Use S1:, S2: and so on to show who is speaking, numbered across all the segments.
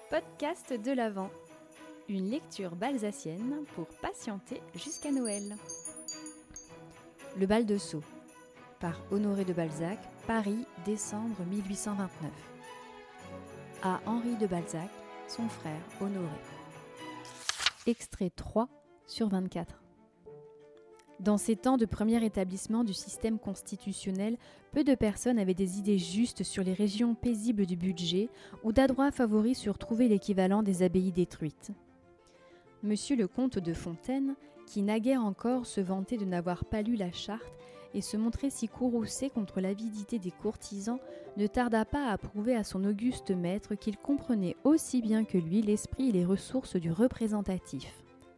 S1: Podcast de l'Avent, une lecture balsacienne pour patienter jusqu'à Noël. Le bal de Sceaux, par Honoré de Balzac, Paris, décembre 1829. À Henri de Balzac, son frère Honoré. Extrait 3/24. Dans ces temps de premier établissement du système constitutionnel, peu de personnes avaient des idées justes sur les régions paisibles du budget ou d'adroits favoris sur trouver l'équivalent des abbayes détruites. Monsieur le comte de Fontaine, qui naguère encore se vantait de n'avoir pas lu la charte et se montrait si courroucé contre l'avidité des courtisans, ne tarda pas à prouver à son auguste maître qu'il comprenait aussi bien que lui l'esprit et les ressources du représentatif.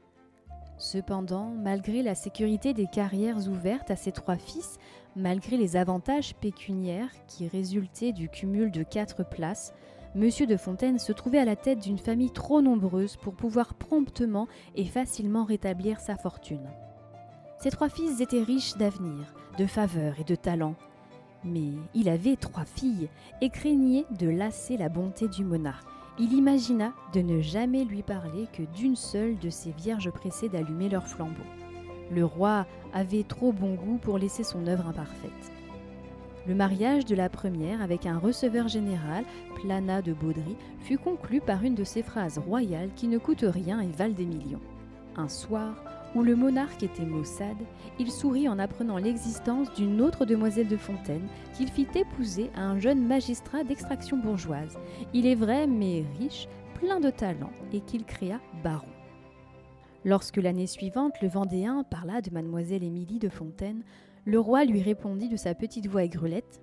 S1: Cependant, malgré la sécurité des carrières ouvertes à ses 3 fils, malgré les avantages pécuniaires qui résultaient du cumul de 4 places, M. de Fontaine se trouvait à la tête d'une famille trop nombreuse pour pouvoir promptement et facilement rétablir sa fortune. Ses 3 fils étaient riches d'avenir, de faveur et de talent. Mais il avait 3 filles et craignait de lasser la bonté du monarque. Il imagina de ne jamais lui parler que d'une seule de ces vierges pressées d'allumer leur flambeau. Le roi avait trop bon goût pour laisser son œuvre imparfaite. Le mariage de la première avec un receveur général, Planat de Baudry, fut conclu par une de ces phrases royales qui ne coûtent rien et valent des millions. Un soir, où le monarque était maussade, il sourit en apprenant l'existence d'une autre demoiselle de Fontaine qu'il fit épouser à un jeune magistrat d'extraction bourgeoise. Il est vrai, mais riche, plein de talent, et qu'il créa baron. Lorsque l'année suivante, le Vendéen parla de mademoiselle Émilie de Fontaine, le roi lui répondit de sa petite voix aigrelette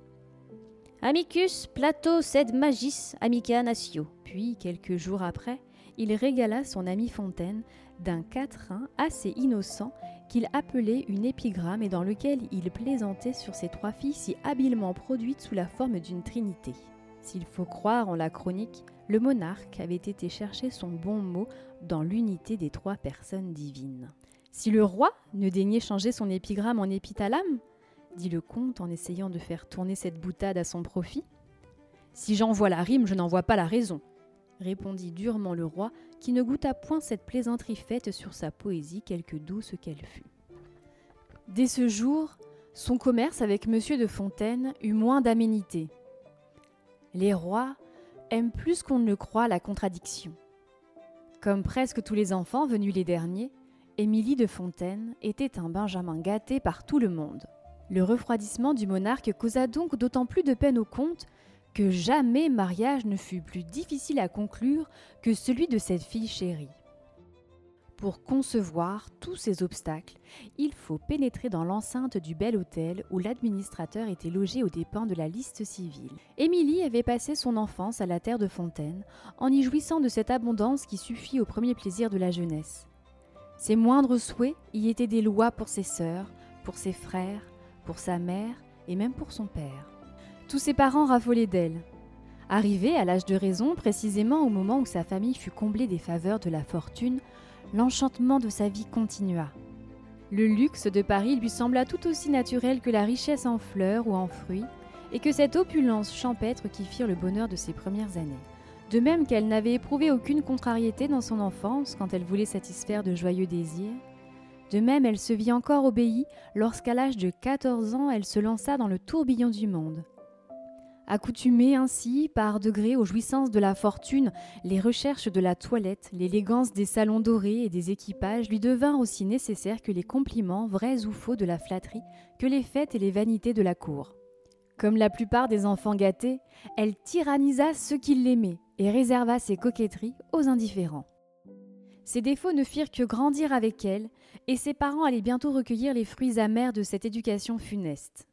S1: « Amicus Plato sed magis amica natio ». Puis, quelques jours après, il régala son ami Fontaine d'un quatrain assez innocent qu'il appelait une épigramme et dans lequel il plaisantait sur ses 3 filles si habilement produites sous la forme d'une trinité. S'il faut croire en la chronique, le monarque avait été chercher son bon mot dans l'unité des 3 personnes divines. « Si le roi ne daignait changer son épigramme en épithalame » dit le comte en essayant de faire tourner cette boutade à son profit. « Si j'en vois la rime, je n'en vois pas la raison » répondit durement le roi, qui ne goûta point cette plaisanterie faite sur sa poésie, quelque douce qu'elle fût. Dès ce jour, son commerce avec M. de Fontaine eut moins d'aménité. Les rois aiment plus qu'on ne le croit la contradiction. Comme presque tous les enfants venus les derniers, Émilie de Fontaine était un benjamin gâté par tout le monde. Le refroidissement du monarque causa donc d'autant plus de peine au comte que jamais mariage ne fut plus difficile à conclure que celui de cette fille chérie. Pour concevoir tous ces obstacles, il faut pénétrer dans l'enceinte du bel hôtel où l'administrateur était logé aux dépens de la liste civile. Émilie avait passé son enfance à la terre de Fontaine, en y jouissant de cette abondance qui suffit au premier plaisir de la jeunesse. Ses moindres souhaits y étaient des lois pour ses sœurs, pour ses frères, pour sa mère et même pour son père. Tous ses parents raffolaient d'elle. Arrivée à l'âge de raison, précisément au moment où sa famille fut comblée des faveurs de la fortune, l'enchantement de sa vie continua. Le luxe de Paris lui sembla tout aussi naturel que la richesse en fleurs ou en fruits, et que cette opulence champêtre qui firent le bonheur de ses premières années. De même qu'elle n'avait éprouvé aucune contrariété dans son enfance quand elle voulait satisfaire de joyeux désirs, de même elle se vit encore obéie lorsqu'à l'âge de 14 ans elle se lança dans le tourbillon du monde. Accoutumée ainsi, par degrés aux jouissances de la fortune, les recherches de la toilette, l'élégance des salons dorés et des équipages lui devinrent aussi nécessaires que les compliments, vrais ou faux, de la flatterie, que les fêtes et les vanités de la cour. Comme la plupart des enfants gâtés, elle tyrannisa ceux qui l'aimaient et réserva ses coquetteries aux indifférents. Ses défauts ne firent que grandir avec elle, et ses parents allaient bientôt recueillir les fruits amers de cette éducation funeste.